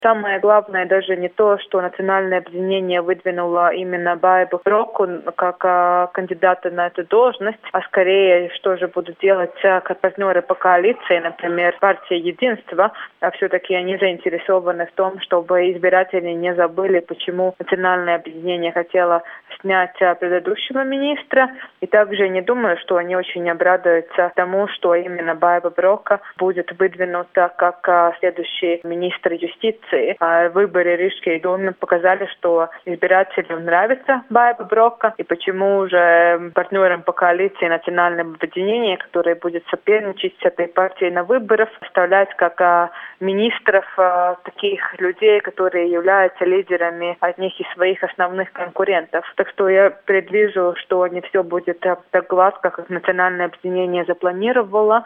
Самое главное даже не то, что национальное объединение выдвинуло именно Байбу Броку как кандидата на эту должность, а скорее, что же будут делать как партнеры по коалиции, например, партия Единства. Все-таки они заинтересованы в том, чтобы избиратели не забыли, почему национальное объединение хотело снять предыдущего министра. И также не думаю, что они очень обрадуются тому, что именно Байба Брока будет выдвинута как следующий министр юстиции. Выборы Рижской думы показали, что избирателям нравится Байба Брока, и почему же партнерам по коалиции национального объединения, которые будет соперничать с этой партией на выборах, вставлять как министров таких людей, которые являются лидерами одних из своих основных конкурентов. Так что я предвижу, что не все будет так гладко, как национальное объединение запланировало.